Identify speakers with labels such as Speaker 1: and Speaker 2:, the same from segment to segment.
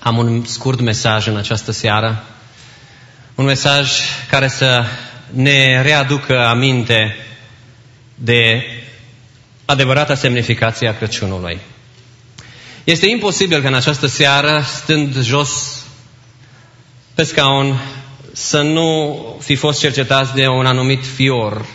Speaker 1: Am un scurt mesaj în această seară, un mesaj care să ne readucă aminte de adevărata semnificație a Crăciunului. Este imposibil că în această seară, stând jos pe scaun, să nu fi fost cercetați de un anumit fior.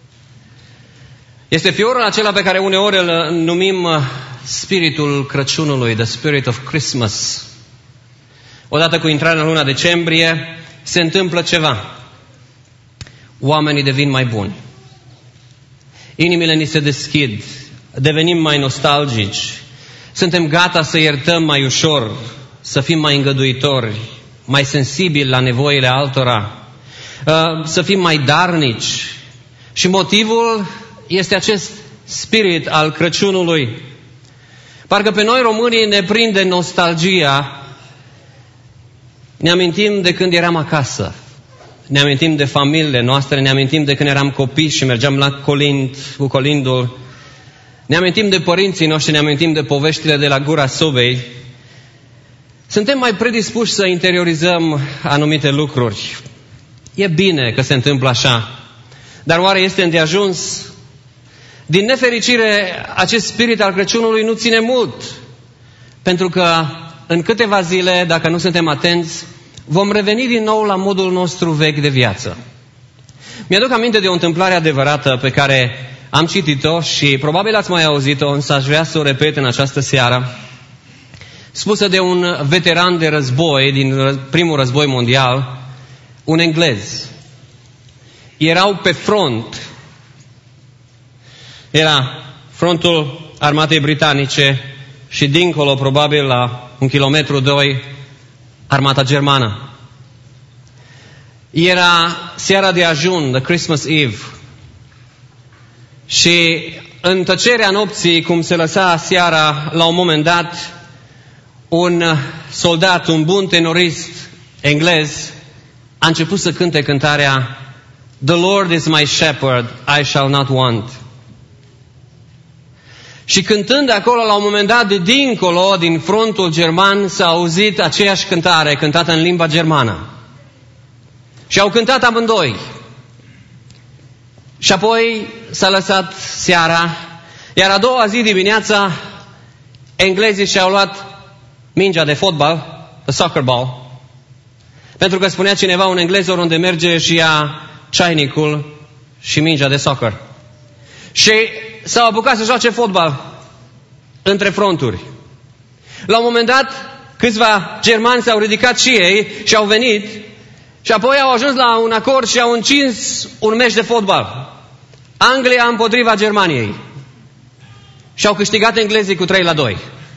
Speaker 1: Este fiorul acela pe care uneori îl numim spiritul Crăciunului, the spirit of Christmas. Odată cu intrarea în luna decembrie, se întâmplă ceva. Oamenii devin mai buni. Inimile ni se deschid, devenim mai nostalgici, suntem gata să iertăm mai ușor, să fim mai îngăduitori, mai sensibili la nevoile altora, să fim mai darnici. Și motivul este acest spirit al Crăciunului. Parcă pe noi românii ne prinde nostalgia. Ne amintim de când eram acasă, ne amintim de familiile noastre, ne amintim de când eram copii și mergeam la colind, cu colindul, ne amintim de părinții noștri, ne amintim de poveștile de la gura sobei. Suntem mai predispuși să interiorizăm anumite lucruri. E bine că se întâmplă așa, dar oare este îndeajuns? Din nefericire, acest spirit al Crăciunului nu ține mult, pentru că în câteva zile, dacă nu suntem atenți, vom reveni din nou la modul nostru vechi de viață. Mi-aduc aminte de o întâmplare adevărată pe care am citit-o și probabil ați mai auzit-o, însă aș vrea să o repet în această seară, spusă de un veteran de război din primul război mondial, un englez. Erau pe front. Era frontul armatei britanice și dincolo, probabil la 1 kilometru, 2, armata germană. Era seara de ajun, the Christmas Eve. Și în tăcerea nopții, cum se lăsa seara, la un moment dat, un soldat, un bun tenorist englez, a început să cânte cântarea The Lord is my shepherd, I shall not want. Și cântând acolo, la un moment dat, de dincolo, din frontul german, s-a auzit aceeași cântare, cântată în limba germană. Și au cântat amândoi. Și apoi s-a lăsat seara, iar a doua zi dimineața, englezii și-au luat mingea de fotbal, the soccer ball, pentru că spunea cineva, un englez oriunde merge și ia ceainicul și mingea de soccer. Și s-au apucat să joace fotbal între fronturi. La un moment dat, câțiva germani s-au ridicat și ei și au venit și apoi au ajuns la un acord și au încins un meci de fotbal. Anglia împotriva Germaniei. Și au câștigat englezii cu 3-2.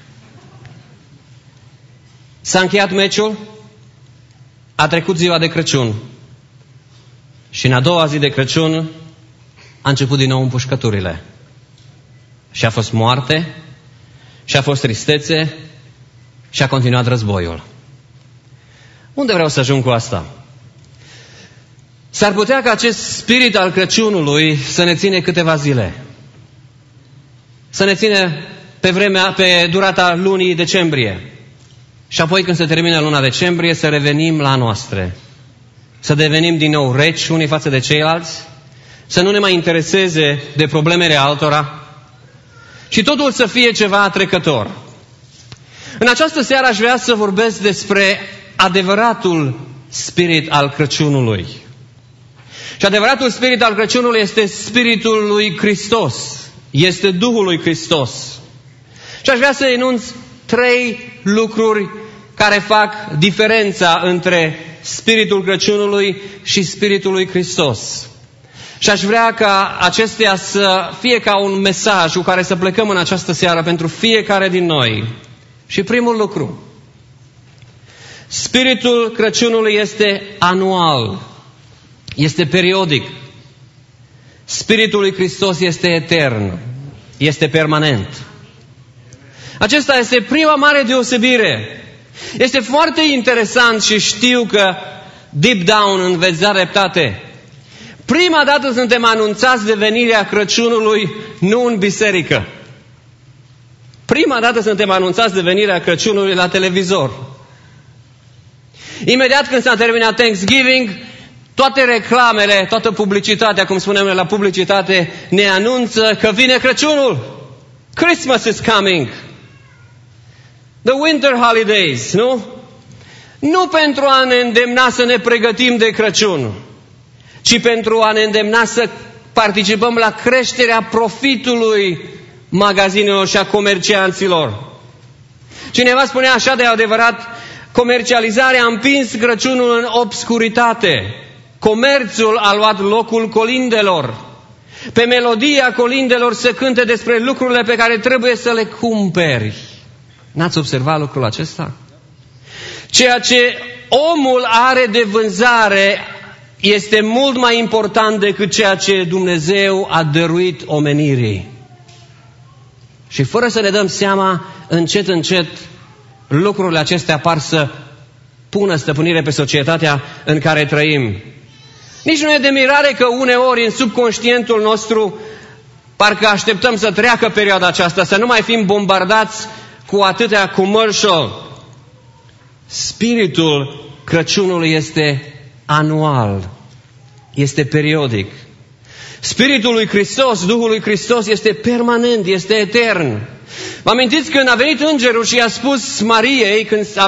Speaker 1: S-a încheiat meciul, a trecut ziua de Crăciun. Și în a doua zi de Crăciun a început din nou împușcăturile. Și a fost moarte, și a fost tristețe, și a continuat războiul. Unde vreau să ajung cu asta? S-ar putea ca acest spirit al Crăciunului să ne ține câteva zile. Să ne ține pe durata lunii decembrie. Și apoi când se termină luna decembrie să revenim la noastre. Să devenim din nou reci unii față de ceilalți. Să nu ne mai intereseze de problemele altora. Și totul să fie ceva trecător. În această seară aș vrea să vorbesc despre adevăratul spirit al Crăciunului. Și adevăratul spirit al Crăciunului este spiritul lui Hristos. Este Duhul lui Hristos. Și aș vrea să enunț 3 lucruri care fac diferența între spiritul Crăciunului și spiritul lui Hristos. Și aș vrea ca acestea să fie ca un mesaj cu care să plecăm în această seară pentru fiecare din noi. Și primul lucru, spiritul Crăciunului este anual, este periodic. Spiritul lui Hristos este etern, este permanent. Acesta este prima mare deosebire. Este foarte interesant și știu că deep down îmi veți da dreptate. Prima dată suntem anunțați de venirea Crăciunului, nu în biserică. Prima dată suntem anunțați de venirea Crăciunului la televizor. Imediat când s-a terminat Thanksgiving, toate reclamele, toată publicitatea, cum spunem noi la publicitate, ne anunță că vine Crăciunul. Christmas is coming. The winter holidays, nu? Nu pentru a ne îndemna să ne pregătim de Crăciun, ci pentru a ne îndemna să participăm la creșterea profitului magazinelor și a comercianților. Cineva spunea așa de adevărat, comercializarea a împins Crăciunul în obscuritate. Comerțul a luat locul colindelor. Pe melodia colindelor se cânte despre lucrurile pe care trebuie să le cumperi. N-ați observat lucrul acesta? Ceea ce omul are de vânzare este mult mai important decât ceea ce Dumnezeu a dăruit omenirii. Și fără să ne dăm seama, încet, încet, lucrurile acestea par să pună stăpânire pe societatea în care trăim. Nici nu e de mirare că uneori în subconștientul nostru parcă așteptăm să treacă perioada aceasta, să nu mai fim bombardați cu atâtea commercial. Spiritul Crăciunului este anual, este periodic. Spiritul lui Hristos, Duhul lui Hristos este permanent, este etern. Vă amintiți când a venit îngerul și i-a spus Mariei,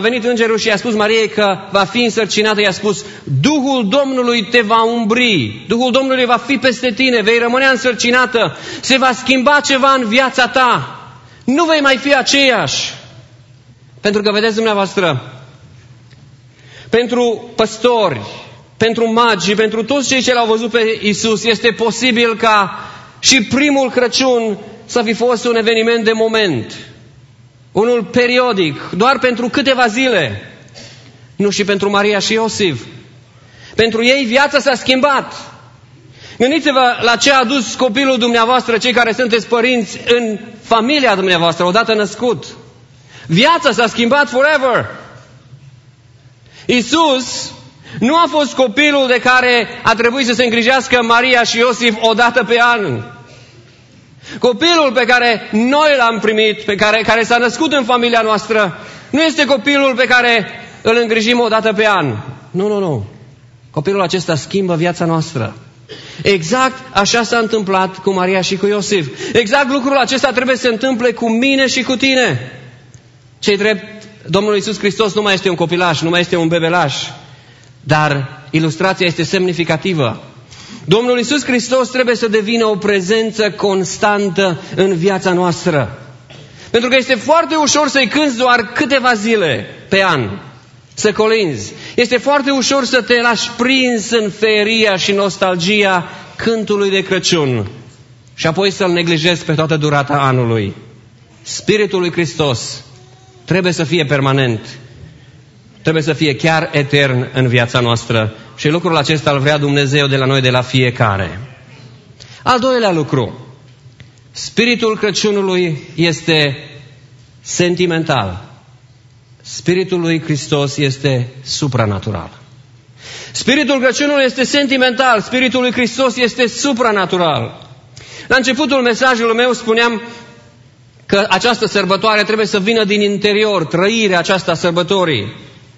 Speaker 1: că va fi însărcinată, i-a spus, Duhul Domnului te va umbri, Duhul Domnului va fi peste tine, vei rămâne însărcinată, se va schimba ceva în viața ta, nu vei mai fi aceeași. Pentru că, vedeți dumneavoastră, pentru păstori, pentru magi și pentru toți cei ce l-au văzut pe Iisus, este posibil ca și primul Crăciun să fi fost un eveniment de moment, unul periodic, doar pentru câteva zile. Nu și pentru Maria și Iosif. Pentru ei viața s-a schimbat. Gândiți-vă la ce a adus copilul dumneavoastră, cei care sunteți părinți, în familia dumneavoastră, odată născut. Viața s-a schimbat forever. Iisus nu a fost copilul de care a trebuit să se îngrijească Maria și Iosif odată pe an. Copilul pe care noi l-am primit, care s-a născut în familia noastră, nu este copilul pe care îl îngrijim odată pe an. Nu. Copilul acesta schimbă viața noastră. Exact așa s-a întâmplat cu Maria și cu Iosif. Exact lucrul acesta trebuie să se întâmple cu mine și cu tine. Ce-i drept, Domnul Iisus Hristos nu mai este un copilaș, nu mai este un bebelaș, dar ilustrația este semnificativă. Domnul Iisus Hristos trebuie să devină o prezență constantă în viața noastră. Pentru că este foarte ușor să-i cânți doar câteva zile pe an, să colinzi. Este foarte ușor să te lași prins în feria și nostalgia cântului de Crăciun și apoi să-l neglijezi pe toată durata anului. Spiritul lui Hristos trebuie să fie permanent, trebuie să fie chiar etern în viața noastră. Și lucrul acesta îl vrea Dumnezeu de la noi, de la fiecare. Al doilea lucru. Spiritul Crăciunului este sentimental. Spiritul lui Hristos este supranatural. Spiritul Crăciunului este sentimental. Spiritul lui Hristos este supranatural. La începutul mesajului meu spuneam că această sărbătoare trebuie să vină din interior, trăirea aceasta sărbătorii.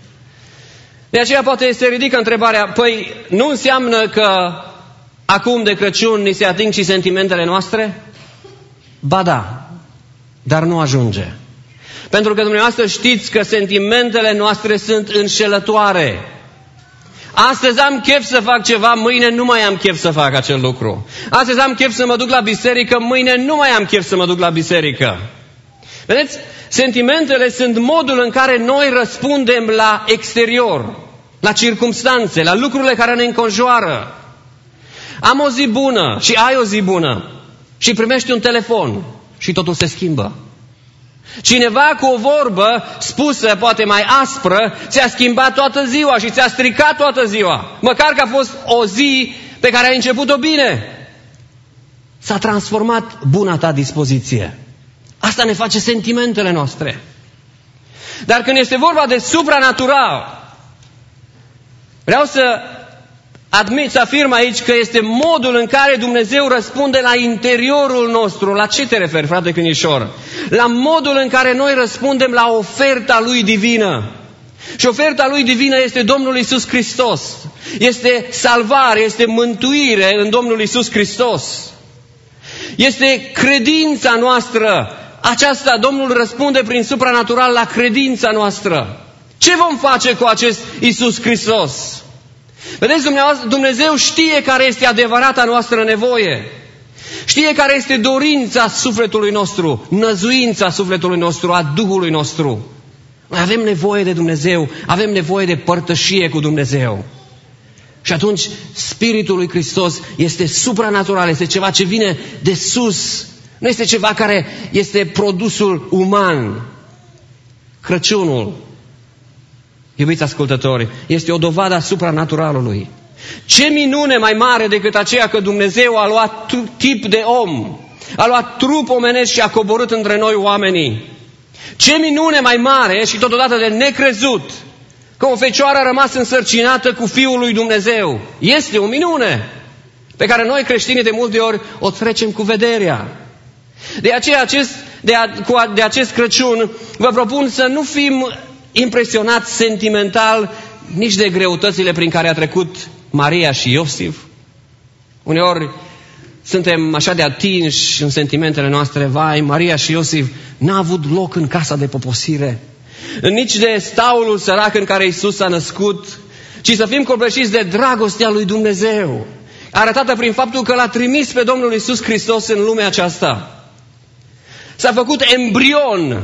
Speaker 1: De aceea poate se ridică întrebarea, păi nu înseamnă că acum de Crăciun ni se ating și sentimentele noastre? Ba da, dar nu ajunge. Pentru că dumneavoastră știți că sentimentele noastre sunt înșelătoare. Astăzi am chef să fac ceva, mâine nu mai am chef să fac acel lucru. Astăzi am chef să mă duc la biserică, mâine nu mai am chef să mă duc la biserică. Vedeți? Sentimentele sunt modul în care noi răspundem la exterior, la circumstanțe, la lucrurile care ne înconjoară. Am o zi bună și ai o zi bună și primești un telefon și totul se schimbă. Cineva cu o vorbă spusă, poate mai aspră, ți-a schimbat toată ziua și ți-a stricat toată ziua. Măcar că a fost o zi pe care ai început-o bine. S-a transformat buna ta dispoziție. Asta ne face sentimentele noastre. Dar când este vorba de supranatural, vreau să afirm aici că este modul în care Dumnezeu răspunde la interiorul nostru. La ce te referi, frate Câinișor? La modul în care noi răspundem la oferta Lui divină. Și oferta lui divină este Domnul Iisus Hristos. Este salvare, este mântuire în Domnul Iisus Hristos. Este credința noastră. Aceasta, Domnul răspunde prin supranatural la credința noastră. Ce vom face cu acest Iisus Hristos? Vedeți, Dumnezeu știe care este adevărata noastră nevoie. Știe care este dorința sufletului nostru, năzuința sufletului nostru, a Duhului nostru. Noi avem nevoie de Dumnezeu, avem nevoie de părtășie cu Dumnezeu. Și atunci Spiritul lui Hristos este supranatural, este ceva ce vine de sus. Nu este ceva care este produsul uman. Crăciunul, iubiți ascultători, este o dovadă a supranaturalului. Ce minune mai mare decât aceea că Dumnezeu a luat chip de om, a luat trup omenesc și a coborât între noi oamenii. Ce minune mai mare și totodată de necrezut că o fecioară a rămas însărcinată cu Fiul lui Dumnezeu. Este o minune pe care noi creștinii de multe ori o trecem cu vederea. De aceea de acest Crăciun vă propun să nu fim impresionați sentimental nici de greutățile prin care a trecut Maria și Iosif. Uneori suntem așa de atinși în sentimentele noastre. Vai, Maria și Iosif n-a avut loc în casa de poposire, nici de staulul sărac în care Iisus s-a născut, ci să fim copleșiți de dragostea lui Dumnezeu, arătată prin faptul că l-a trimis pe Domnul Iisus Hristos în lumea aceasta. S-a făcut embrion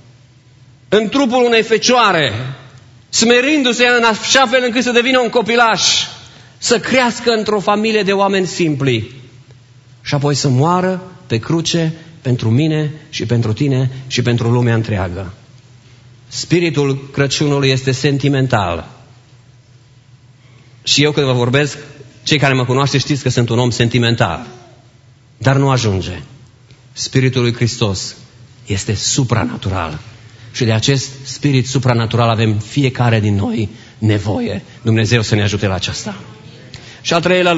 Speaker 1: în trupul unei fecioare, smerindu-se în așa fel încât să devină un copilaș, să crească într-o familie de oameni simpli și apoi să moară pe cruce pentru mine și pentru tine și pentru lumea întreagă. Spiritul Crăciunului este sentimental. Și eu când vă vorbesc, cei care mă cunoaște știți că sunt un om sentimental. Dar nu ajunge. Spiritul lui Hristos este supranatural. Și de acest spirit supranatural avem fiecare din noi nevoie. Dumnezeu să ne ajute la aceasta. Și al treilea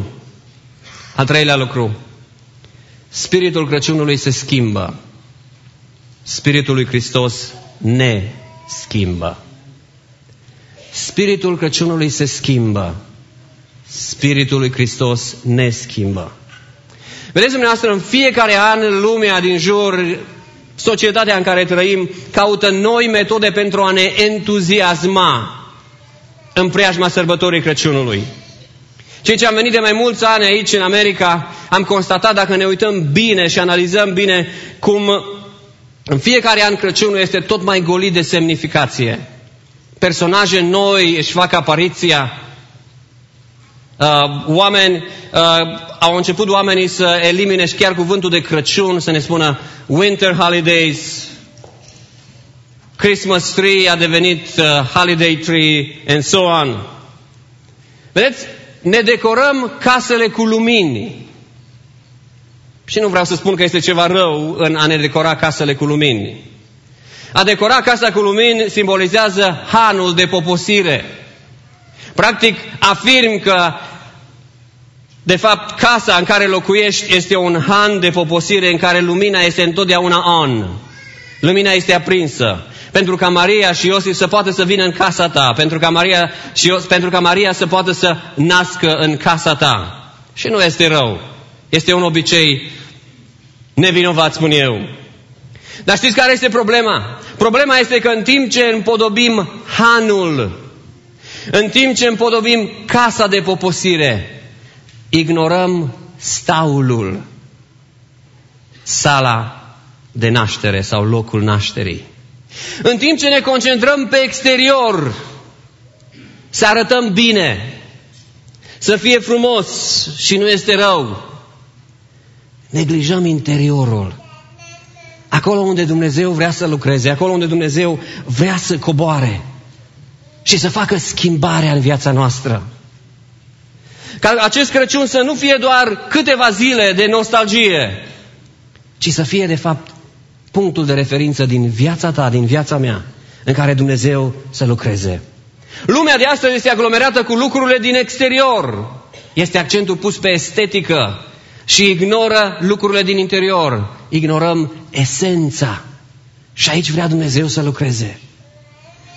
Speaker 1: lucru. Spiritul Crăciunului se schimbă. Spiritul lui Hristos ne schimbă. Spiritul Crăciunului se schimbă. Spiritul lui Hristos ne schimbă. Vedeți dumneavoastră, în fiecare an lumea din jur, societatea în care trăim, caută noi metode pentru a ne entuziasma în preajma sărbătorii Crăciunului. Cei ce am venit de mai mulți ani aici în America, am constatat, dacă ne uităm bine și analizăm bine, cum în fiecare an Crăciunul este tot mai golit de semnificație. Personaje noi își fac apariția. Au început oamenii să elimine și chiar cuvântul de Crăciun, să ne spună winter holidays, Christmas tree a devenit holiday tree and so on. Vedeți? Ne decorăm casele cu lumini. Și nu vreau să spun că este ceva rău în a ne decora casele cu lumini. A decora casa cu lumini simbolizează hanul de poposire. Practic, afirm că, de fapt, casa în care locuiești este un han de poposire în care lumina este întotdeauna on. Lumina este aprinsă. Pentru ca Maria și Iosif să poată să vină în casa ta. Pentru ca Maria să poată să nască în casa ta. Și nu este rău. Este un obicei nevinovat, spun eu. Dar știți care este problema? Problema este că în timp ce împodobim hanul, în timp ce împodobim casa de poposire, ignorăm staulul, sala de naștere sau locul nașterii. În timp ce ne concentrăm pe exterior, să arătăm bine, să fie frumos și nu este rău, neglijăm interiorul. Acolo unde Dumnezeu vrea să lucreze, acolo unde Dumnezeu vrea să coboare și să facă schimbarea în viața noastră. Ca acest Crăciun să nu fie doar câteva zile de nostalgie, ci să fie de fapt punctul de referință din viața ta, din viața mea, în care Dumnezeu să lucreze. Lumea de astăzi este aglomerată cu lucrurile din exterior. Este accentul pus pe estetică și ignoră lucrurile din interior. Ignorăm esența. Și aici vrea Dumnezeu să lucreze.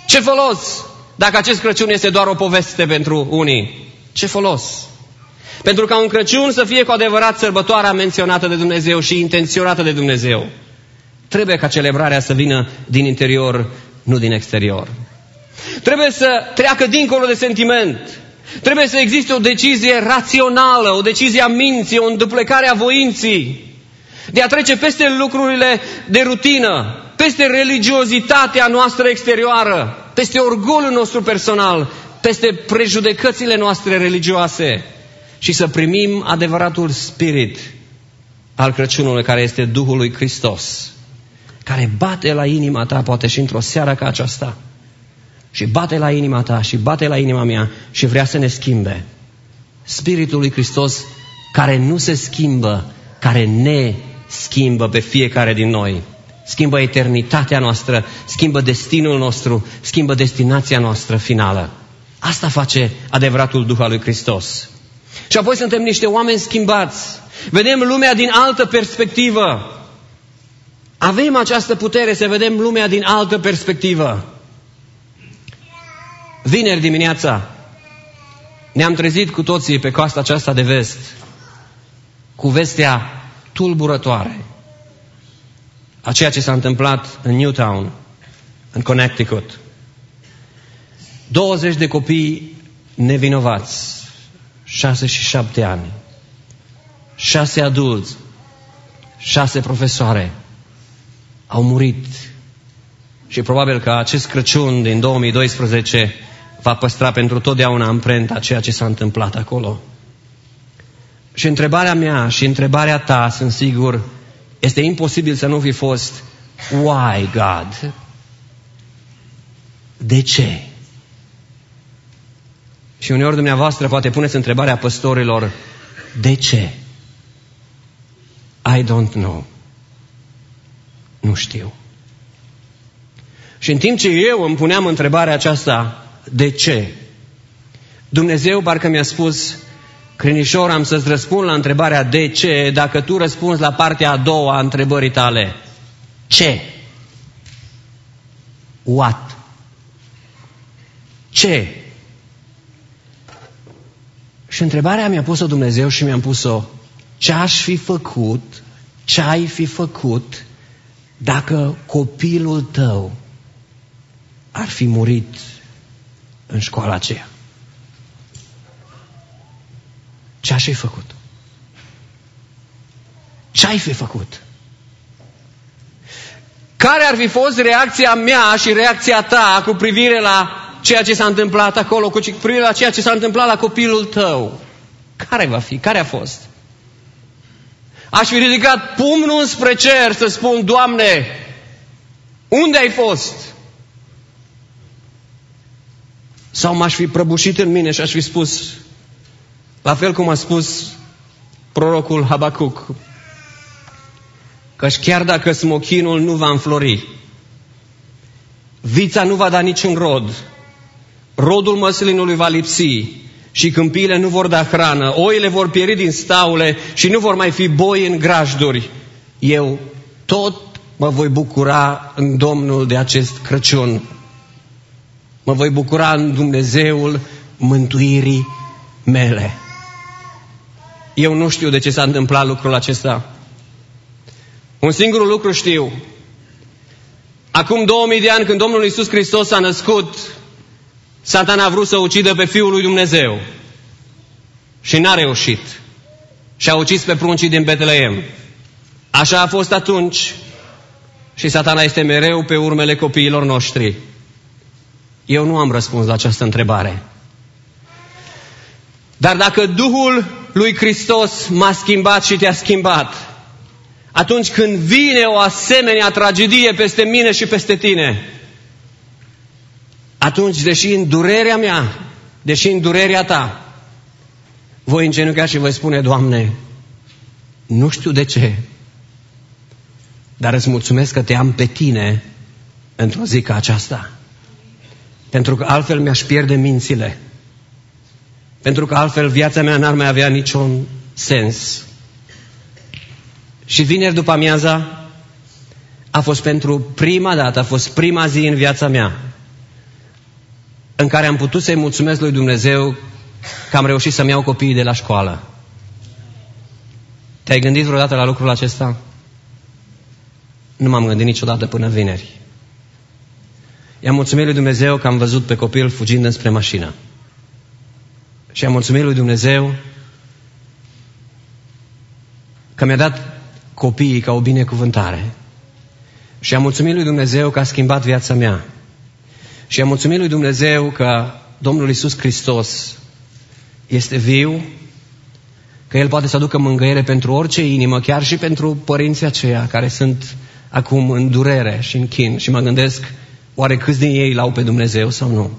Speaker 1: Ce folos dacă acest Crăciun este doar o poveste pentru unii? Ce folos? Pentru ca un Crăciun să fie cu adevărat sărbătoarea menționată de Dumnezeu și intenționată de Dumnezeu, trebuie ca celebrarea să vină din interior, nu din exterior. Trebuie să treacă dincolo de sentiment. Trebuie să existe o decizie rațională, o decizie a minții, o înduplecare a voinții, de a trece peste lucrurile de rutină, peste religiozitatea noastră exterioară, peste orgoliul nostru personal, peste prejudecățile noastre religioase și să primim adevăratul spirit al Crăciunului, care este Duhul lui Hristos, care bate la inima ta, poate și într-o seară ca aceasta, și bate la inima ta și bate la inima mea și vrea să ne schimbe. Spiritul lui Hristos care nu se schimbă, care ne schimbă pe fiecare din noi. Schimbă eternitatea noastră, schimbă destinul nostru, schimbă destinația noastră finală. Asta face adevăratul Duh al lui Hristos. Și apoi suntem niște oameni schimbați. Vedem lumea din altă perspectivă. Avem această putere să vedem lumea din altă perspectivă. Vineri dimineața ne-am trezit cu toții pe coasta aceasta de vest cu vestea tulburătoare a ceea ce s-a întâmplat în Newtown, în Connecticut. 20 de copii nevinovați, 6 și 7 ani, 6 adulți, 6 profesoare au murit. Și probabil că acest Crăciun din 2012 va păstra pentru totdeauna amprenta a ceea ce s-a întâmplat acolo. Și întrebarea mea și întrebarea ta, sunt sigur, este imposibil să nu fi fost: Why, God? De ce? Și uneori dumneavoastră poate puneți întrebarea păstorilor: de ce? I don't know. Nu știu. Și în timp ce eu îmi puneam întrebarea aceasta, de ce? Dumnezeu parcă mi-a spus: Crinișor, am să-ți răspund la întrebarea de ce, dacă tu răspunzi la partea a doua a întrebării tale. Ce? What? Ce? Și întrebarea mi-a pus-o Dumnezeu și mi-am pus-o: ce aș fi făcut, ce ai fi făcut dacă copilul tău ar fi murit în școala aceea? Ce aș fi făcut? Ce ai fi făcut? Care ar fi fost reacția mea și reacția ta cu privire la ceea ce s-a întâmplat acolo, cu privire la ceea ce s-a întâmplat la copilul tău? Care va fi? Care a fost? Aș fi ridicat pumnul spre cer să spun: Doamne, unde ai fost? Sau m-aș fi prăbușit în mine și aș fi spus, la fel cum a spus prorocul Habacuc, căci chiar dacă smochinul nu va înflori, vița nu va da niciun rod, rodul măslinului va lipsi și câmpiile nu vor da hrană, oile vor pieri din staule și nu vor mai fi boi în grajduri, eu tot mă voi bucura în Domnul de acest Crăciun. Mă voi bucura în Dumnezeul mântuirii mele. Eu nu știu de ce s-a întâmplat lucrul acesta. Un singur lucru știu. Acum 2000 de ani, când Domnul Iisus Hristos s-a născut, Satana a vrut să ucidă pe Fiul lui Dumnezeu. Și n-a reușit. Și a ucis pe pruncii din Betleem. Așa a fost atunci. Și Satana este mereu pe urmele copiilor noștri. Eu nu am răspuns la această întrebare. Dar dacă Duhul lui Hristos m-a schimbat și te-a schimbat, atunci când vine o asemenea tragedie peste mine și peste tine, atunci, deși în durerea mea, deși în durerea ta, voi îngenunchea și voi spune: Doamne, nu știu de ce, dar îți mulțumesc că te am pe tine într-o zi ca aceasta. Pentru că altfel mi-aș pierde mințile. Pentru că altfel viața mea n-ar mai avea niciun sens. Și vineri după amiaza a fost pentru prima dată, a fost prima zi în viața mea în care am putut să-i mulțumesc lui Dumnezeu că am reușit să-mi iau copiii de la școală. Te-ai gândit vreodată la lucrul acesta? Nu m-am gândit niciodată până vineri. I-am mulțumit lui Dumnezeu că am văzut pe copil fugind înspre mașină. Și am mulțumit lui Dumnezeu că mi-a dat copiii ca o binecuvântare. Și am mulțumit lui Dumnezeu că a schimbat viața mea. Și am mulțumit lui Dumnezeu că Domnul Iisus Hristos este viu, că El poate să aducă mângâiere pentru orice inimă, chiar și pentru părinții aceia care sunt acum în durere și în chin. Și mă gândesc, oare câți din ei l-au pe Dumnezeu sau nu?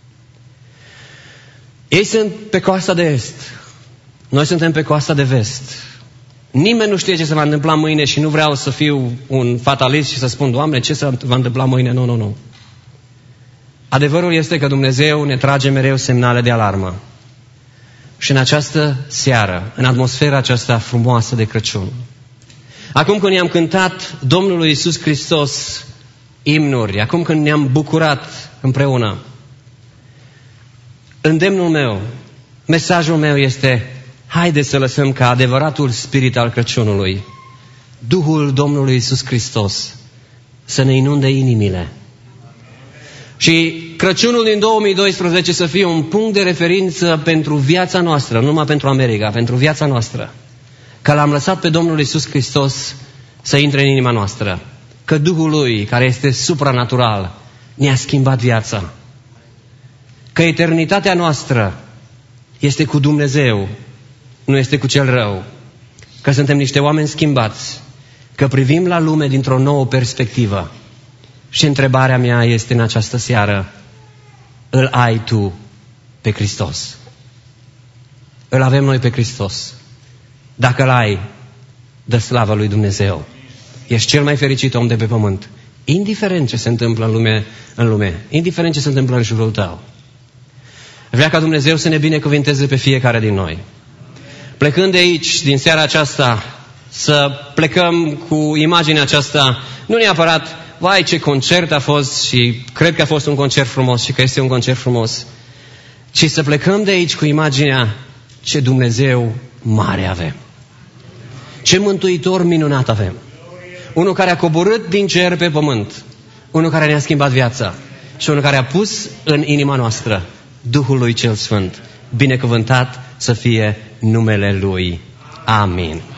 Speaker 1: Ei sunt pe coasta de est. Noi suntem pe coasta de vest. Nimeni nu știe ce se va întâmpla mâine și nu vreau să fiu un fatalist și să spun, Doamne, ce se va întâmpla mâine? Nu. Adevărul este că Dumnezeu ne trage mereu semnale de alarmă. Și în această seară, în atmosfera aceasta frumoasă de Crăciun, acum când ne-am cântat Domnului Iisus Hristos imnuri, acum când ne-am bucurat împreună, îndemnul meu, mesajul meu este: haideți să lăsăm ca adevăratul spirit al Crăciunului, Duhul Domnului Iisus Hristos, să ne inunde inimile. Și Crăciunul din 2012 să fie un punct de referință pentru viața noastră, nu numai pentru America, pentru viața noastră. Că l-am lăsat pe Domnul Iisus Hristos să intre în inima noastră. Că Duhul Lui, care este supranatural, ne-a schimbat viața. Că eternitatea noastră este cu Dumnezeu, nu este cu cel rău. Că suntem niște oameni schimbați. Că privim la lume dintr-o nouă perspectivă. Și întrebarea mea este în această seară: îl ai tu pe Hristos? Îl avem noi pe Hristos. Dacă îl ai, dă slavă lui Dumnezeu. Ești cel mai fericit om de pe pământ. Indiferent ce se întâmplă în lume, indiferent ce se întâmplă în jurul tău. Vrea ca Dumnezeu să ne binecuvinteze pe fiecare din noi. Plecând de aici, din seara aceasta, să plecăm cu imaginea aceasta, nu neapărat, vai ce concert a fost și cred că a fost un concert frumos și că este un concert frumos, ci să plecăm de aici cu imaginea: ce Dumnezeu mare avem. Ce Mântuitor minunat avem. Unul care a coborât din cer pe pământ. Unul care ne-a schimbat viața. Și unul care a pus în inima noastră Duhul lui cel Sfânt. Binecuvântat să fie numele Lui. Amin.